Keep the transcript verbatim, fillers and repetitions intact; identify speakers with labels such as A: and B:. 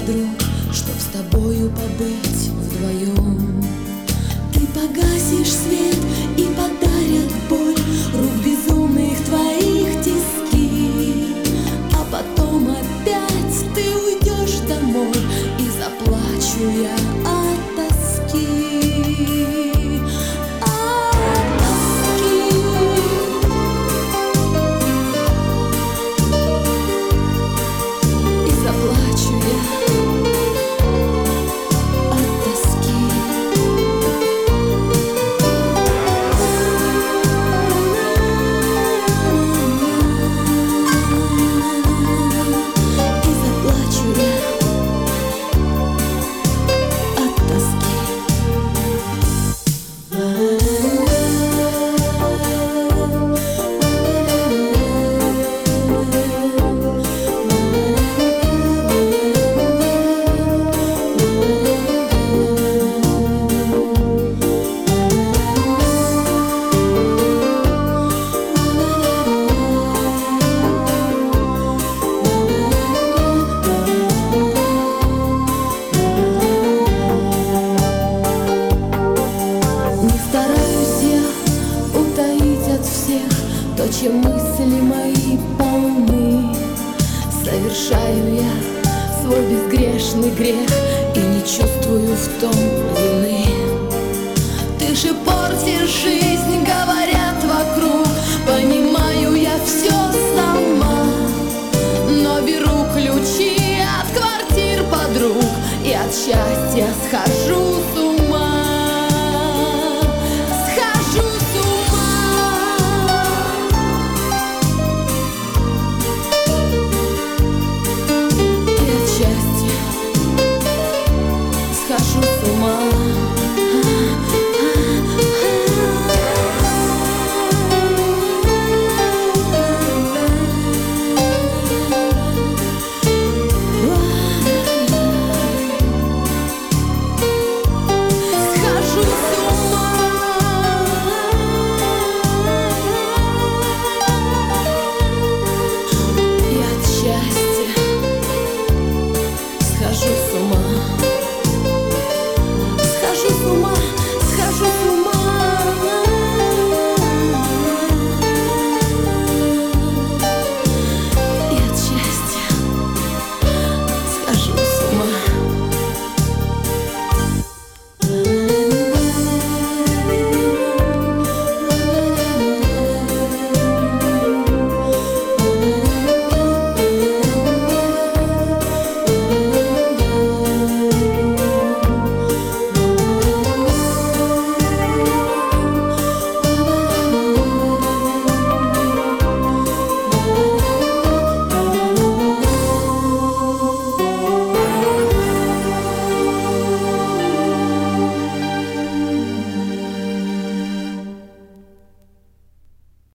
A: друг, чтоб с тобою побыть вдвоем. Ты погасишь свет и подарят боль рук безумных твоих тиски, а потом опять ты уйдешь домой, и заплачу я от тоски. То, чем мысли мои полны, совершаю я свой безгрешный грех и не чувствую в том вины. Ты же портишь жизнь.